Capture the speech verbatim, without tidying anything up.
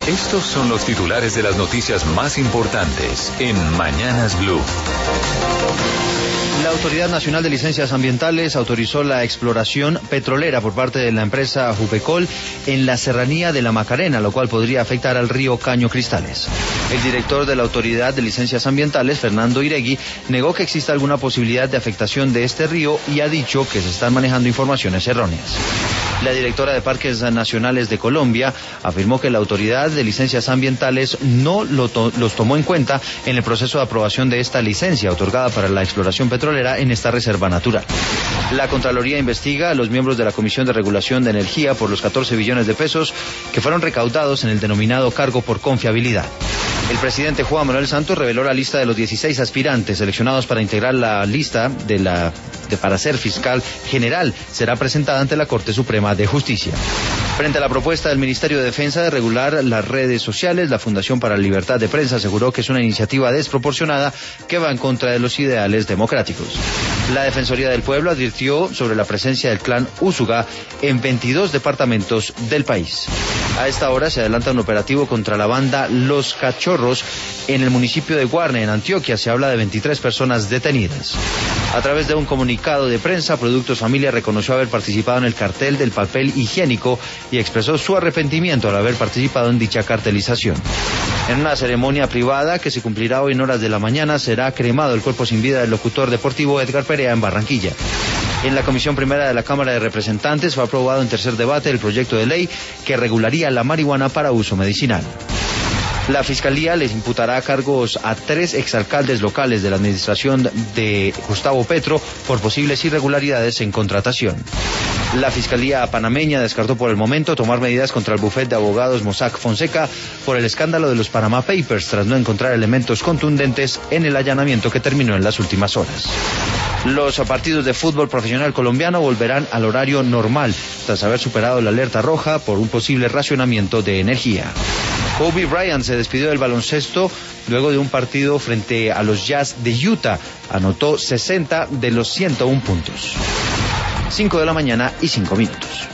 Estos son los titulares de las noticias más importantes en Mañanas Blue. La Autoridad Nacional de Licencias Ambientales autorizó la exploración petrolera por parte de la empresa Jupecol en la serranía de la Macarena, lo cual podría afectar al río Caño Cristales. El director de la Autoridad de Licencias Ambientales, Fernando Iregui, negó que exista alguna posibilidad de afectación de este río y ha dicho que se están manejando informaciones erróneas. La directora de Parques Nacionales de Colombia afirmó que la Autoridad de Licencias Ambientales no lo to- los tomó en cuenta en el proceso de aprobación de esta licencia otorgada para la exploración petrolera en esta reserva natural. La Contraloría investiga a los miembros de la Comisión de Regulación de Energía por los catorce billones de pesos que fueron recaudados en el denominado cargo por confiabilidad. El presidente Juan Manuel Santos reveló la lista de los dieciséis aspirantes seleccionados para integrar la lista de la de para ser fiscal general. Será presentada ante la Corte Suprema de Justicia. Frente a la propuesta del Ministerio de Defensa de regular las redes sociales, la Fundación para la Libertad de Prensa aseguró que es una iniciativa desproporcionada que va en contra de los ideales democráticos. La Defensoría del Pueblo advirtió sobre la presencia del clan Úsuga en veintidós departamentos del país. A esta hora se adelanta un operativo contra la banda Los Cachorros en el municipio de Guarne, en Antioquia. Se habla de veintitrés personas detenidas. A través de un comunicado de prensa, Productos Familia reconoció haber participado en el cartel del papel higiénico y expresó su arrepentimiento al haber participado en dicha cartelización. En una ceremonia privada que se cumplirá hoy en horas de la mañana, será cremado el cuerpo sin vida del locutor deportivo Edgar Perea en Barranquilla. En la Comisión Primera de la Cámara de Representantes fue aprobado en tercer debate el proyecto de ley que regularía la marihuana para uso medicinal. La Fiscalía les imputará cargos a tres exalcaldes locales de la administración de Gustavo Petro por posibles irregularidades en contratación. La Fiscalía panameña descartó por el momento tomar medidas contra el bufete de abogados Mossack Fonseca por el escándalo de los Panama Papers, tras no encontrar elementos contundentes en el allanamiento que terminó en las últimas horas. Los partidos de fútbol profesional colombiano volverán al horario normal, tras haber superado la alerta roja por un posible racionamiento de energía. Kobe Bryant se despidió del baloncesto luego de un partido frente a los Jazz de Utah. Anotó sesenta de los ciento uno puntos. cinco de la mañana y cinco minutos.